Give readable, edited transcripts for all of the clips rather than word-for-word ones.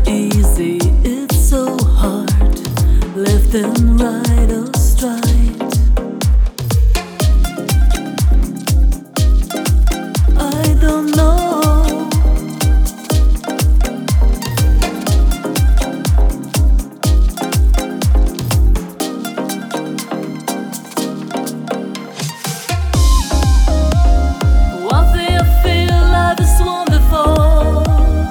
easy, it's so hard. Left and right or straight. I don't know. One thing I feel life is wonderful.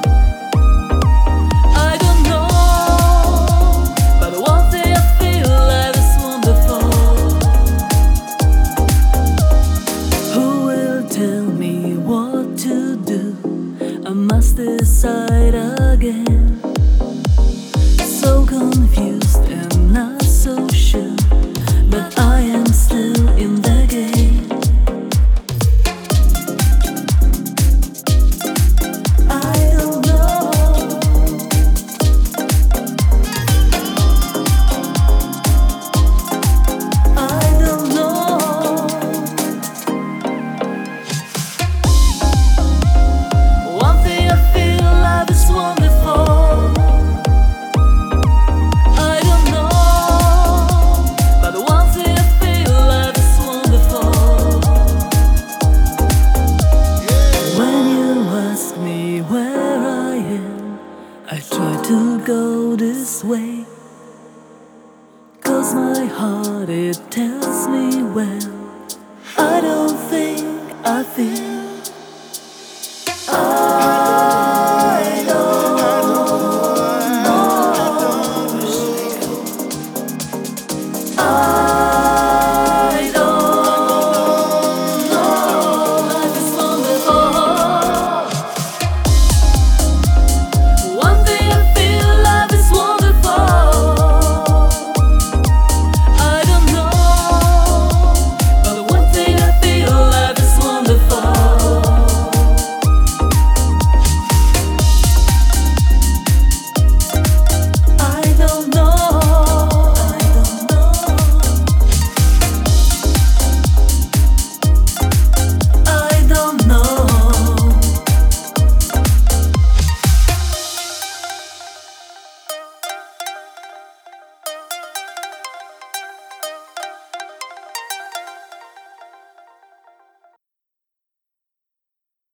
I don't know, but one thing I feel life is wonderful. Who will tell me what to do? I must decide again. So confused and not so sure, but I am still in the game. I don't know. I don't know. One thing I feel life is wonderful. I don't know, but one thing I feel life is wonderful. When you ask me where I am, I try to go this way. 'Cause my heart, it tells me well, I don't think I feel